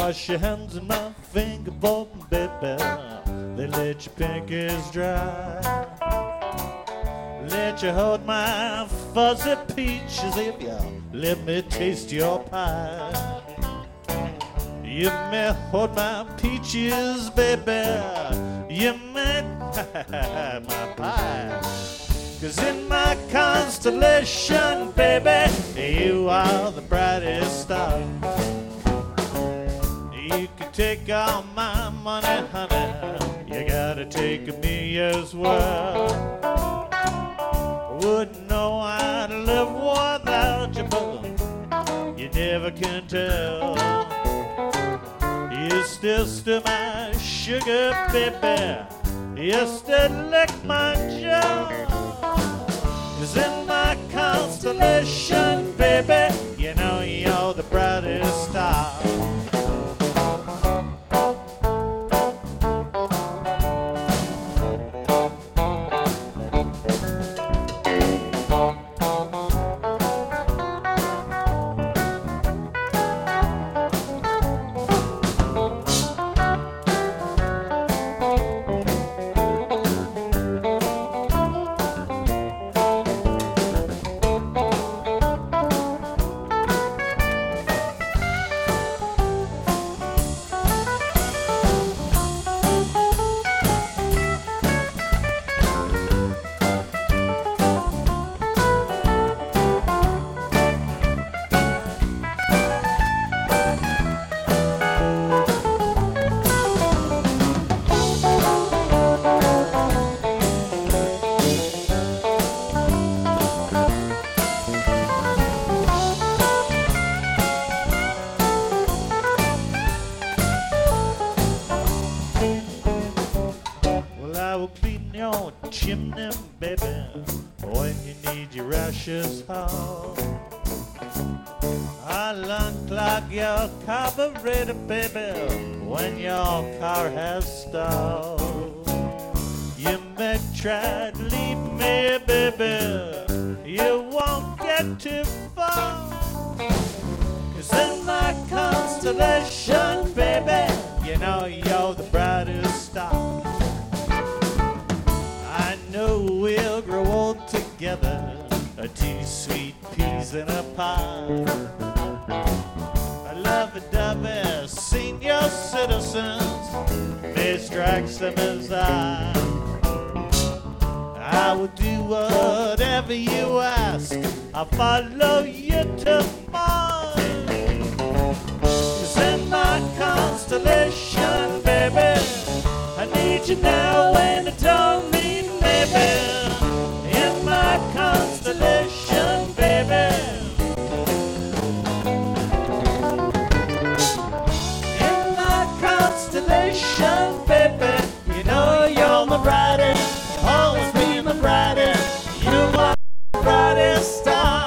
wash your hands in my finger bowl, baby. They let your pinkies dry. Let you hold my fuzzy peaches if you let me taste your pie. You may hold my peaches, baby. You may my pie. 'Cause in my constellation, baby, you are the brightest star. You can take all my money, honey. You gotta take me as well. Wouldn't know how to live without you, but you never can tell. You still stir my sugar, baby. You still lick my jaw. 'Cause in my constellation, baby, you know you're the brightest star. Chimney, baby, when you need your ashes hauled. I'll unclog your carburetor, baby, when your car has stalled. You may try to leave me, baby, you won't get too far. 'Cause in my constellation, baby, you know you're the brightest star. We'll grow old together, two sweet peas in a pie. I love the dovey senior citizens, may strikes them as I will do whatever you ask, I'll follow you to Mars. 'Cause in my constellation, baby, I need you now and I don't need baby. In my constellation, baby. In my constellation, baby. You know you're my brightest, always be my brightest. You're my brightest star.